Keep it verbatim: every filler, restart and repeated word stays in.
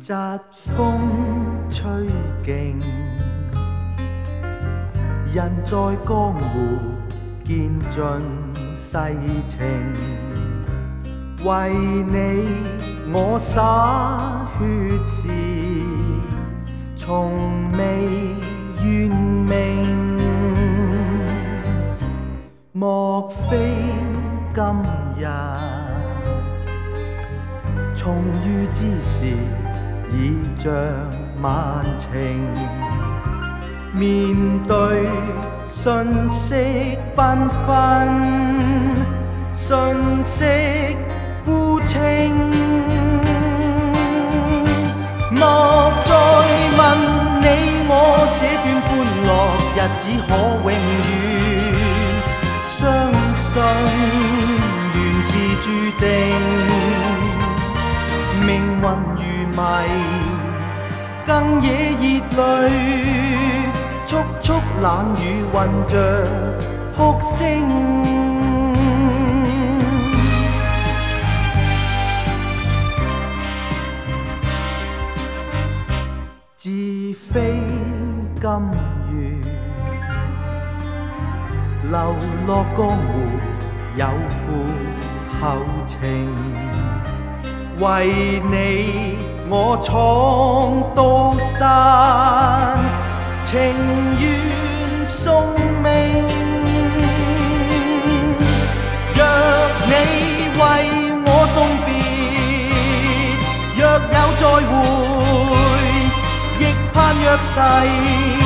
疾風吹勁，人在江湖見盡世情，為你我灑血誓，從未怨命。莫非今日重遇之時，已像晚晴？面對瞬息繽紛，瞬息孤清。莫再問你我這段歡樂日子可永遠，相信緣是注定，命運如迷，更惹熱淚，速速冷雨混着哭聲。自非今月流落江湖有負後情，為你我闖刀山，情願送命。若你為我送別，若有再會，亦盼約誓